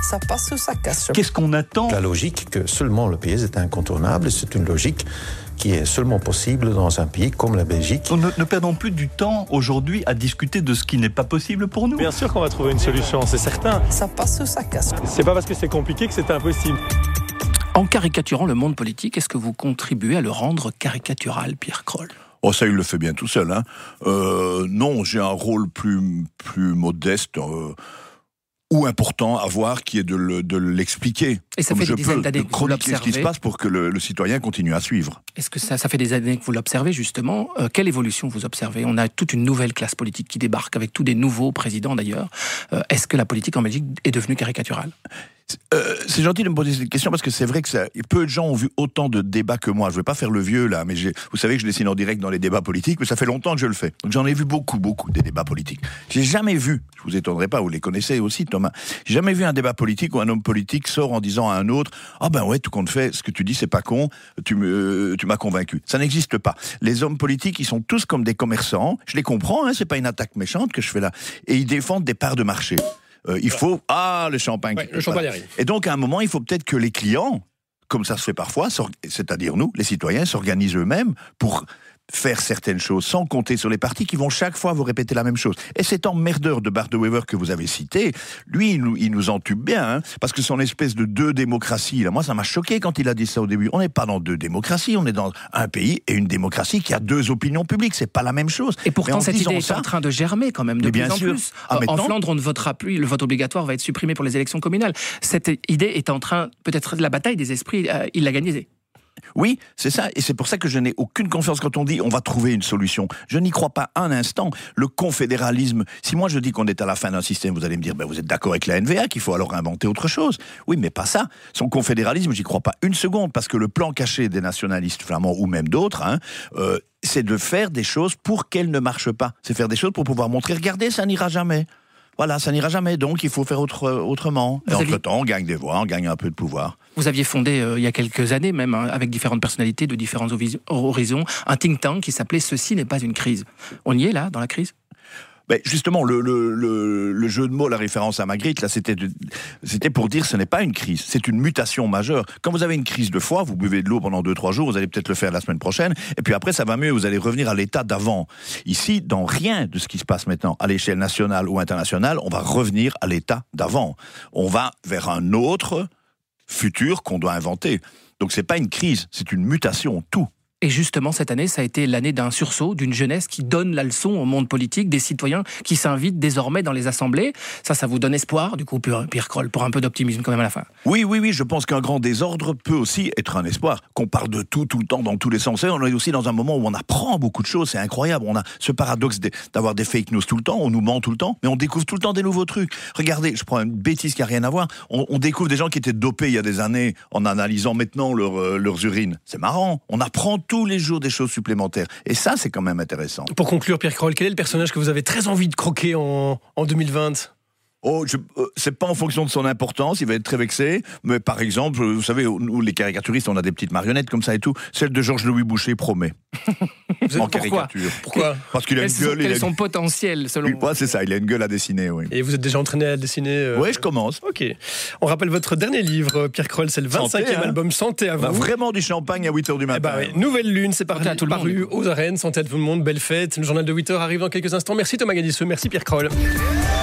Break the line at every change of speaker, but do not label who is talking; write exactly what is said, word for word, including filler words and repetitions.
Ça passe ou ça casse.
Qu'est-ce qu'on attend ?
La logique que seulement le P S est incontournable, c'est une logique qui est seulement possible dans un pays comme la Belgique.
Ne, ne perdons plus du temps aujourd'hui à discuter de ce qui n'est pas possible pour nous.
Bien sûr qu'on va trouver une solution, c'est certain.
Ça passe ou ça casse.
C'est pas parce que c'est compliqué que c'est impossible.
En caricaturant le monde politique, est-ce que vous contribuez à le rendre caricatural, Pierre Kroll ?
Oh, ça, il le fait bien tout seul. Hein. Euh, non, j'ai un rôle plus, plus modeste euh, ou important à voir, qui est de, le, de l'expliquer.
Et ça
Comme
fait
je
des dizaines
peux,
d'années
de
que vous
chroniquer ce qui se
l'observez.
passe pour que le, le citoyen continue à suivre.
Est-ce que ça, ça fait des années que vous l'observez, justement ? euh, Quelle évolution vous observez ? On a toute une nouvelle classe politique qui débarque, avec tous des nouveaux présidents d'ailleurs. Euh, est-ce que la politique en Belgique est devenue caricaturale ?
Euh, c'est gentil de me poser cette question parce que c'est vrai que ça, peu de gens ont vu autant de débats que moi. Je ne vais pas faire le vieux là, mais j'ai, vous savez que je dessine en direct dans les débats politiques, mais ça fait longtemps que je le fais. Donc j'en ai vu beaucoup, beaucoup des débats politiques. J'ai jamais vu, je vous étonnerai pas, vous les connaissez aussi, Thomas. J'ai jamais vu un débat politique où un homme politique sort en disant à un autre « Ah ben ouais, tout compte fait, ce que tu dis c'est pas con, tu, me, tu m'as convaincu ». Ça n'existe pas. Les hommes politiques, ils sont tous comme des commerçants. Je les comprends, hein, c'est pas une attaque méchante que je fais là. Et ils défendent des parts de marché. Euh, il faut... Ah, le champagne.
Ouais, le champagne arrive.
Et donc, à un moment, il faut peut-être que les clients, comme ça se fait parfois, c'est-à-dire nous, les citoyens, s'organisent eux-mêmes pour faire certaines choses sans compter sur les partis qui vont chaque fois vous répéter la même chose. Et cet emmerdeur de Bart de Wever que vous avez cité, lui, il nous, il nous entube bien, hein, parce que son espèce de deux démocraties, là, moi, ça m'a choqué quand il a dit ça au début. On n'est pas dans deux démocraties, on est dans un pays et une démocratie qui a deux opinions publiques. C'est pas la même chose.
Et pourtant, cette idée est
ça,
en train de germer quand même de
mais
plus
bien
en
sûr.
plus.
Ah,
en
maintenant,
Flandre, on ne votera plus, le vote obligatoire va être supprimé pour les élections communales. Cette idée est en train, peut-être la bataille des esprits, euh, il l'a gagnée.
Oui, c'est ça, et c'est pour ça que je n'ai aucune confiance quand on dit on va trouver une solution. Je n'y crois pas un instant. Le confédéralisme, si moi je dis qu'on est à la fin d'un système, vous allez me dire ben vous êtes d'accord avec la N V A qu'il faut alors inventer autre chose. Oui, mais pas ça. Son confédéralisme, j'y crois pas une seconde, parce que le plan caché des nationalistes flamands ou même d'autres, hein, euh, c'est de faire des choses pour qu'elles ne marchent pas. C'est faire des choses pour pouvoir montrer, regardez, ça n'ira jamais. Voilà, ça n'ira jamais, donc il faut faire autre, autrement. Et
aviez...
entre-temps, on gagne des voix, on gagne un peu de pouvoir.
Vous aviez fondé, euh, il y a quelques années même, hein, avec différentes personnalités de différents horizons, un think tank qui s'appelait « Ceci n'est pas une crise ». On y est là, dans la crise ?
Ben justement, le, le, le, le jeu de mots, la référence à Magritte, là, c'était, de, c'était pour dire que ce n'est pas une crise, c'est une mutation majeure. Quand vous avez une crise de foie, vous buvez de l'eau pendant deux trois jours, vous allez peut-être le faire la semaine prochaine, et puis après ça va mieux, vous allez revenir à l'état d'avant. Ici, dans rien de ce qui se passe maintenant, à l'échelle nationale ou internationale, on va revenir à l'état d'avant. On va vers un autre futur qu'on doit inventer. Donc c'est pas une crise, c'est une mutation, tout.
Et justement, cette année, ça a été l'année d'un sursaut, d'une jeunesse qui donne la leçon au monde politique, des citoyens qui s'invitent désormais dans les assemblées. Ça, ça vous donne espoir, du coup, Pierre Kroll, pour un peu d'optimisme quand même à la fin.
Oui, oui, oui, je pense qu'un grand désordre peut aussi être un espoir. Qu'on parle de tout, tout le temps, dans tous les sens. Et on est aussi dans un moment où on apprend beaucoup de choses, c'est incroyable. On a ce paradoxe d'avoir des fake news tout le temps, on nous ment tout le temps, mais on découvre tout le temps des nouveaux trucs. Regardez, je prends une bêtise qui n'a rien à voir, on, on découvre des gens qui étaient dopés il y a des années en analysant maintenant leur, euh, leurs urines. C'est marrant, on apprend tous les jours des choses supplémentaires. Et ça, c'est quand même intéressant.
Pour conclure, Pierre Kroll, quel est le personnage que vous avez très envie de croquer en, en deux mille vingt ?
Oh, je, euh, c'est pas en fonction de son importance, il va être très vexé, mais par exemple, vous savez, nous les caricaturistes, on a des petites marionnettes comme ça et tout, celle de Georges-Louis Boucher promet.
En caricature. Pourquoi ?
Parce qu'il a une
Quels
gueule...
Quel
est
son potentiel, selon
oui,
vous ?
ouais, c'est ça, il a une gueule à dessiner, oui.
Et vous êtes déjà entraîné à dessiner euh...
Oui, je commence.
Ok. On rappelle votre dernier livre, Pierre Kroll, c'est le vingt-cinquième Santé, hein. album Santé à vous.
On a vraiment du champagne à huit heures du matin.
Eh ben, oui. Nouvelle Lune, c'est paru,
à tout le
paru
monde.
aux arènes, Santé à tout le monde, belle fête. Le journal de huit heures arrive dans quelques instants. Merci Thomas Gadisseux, merci Pierre Kroll.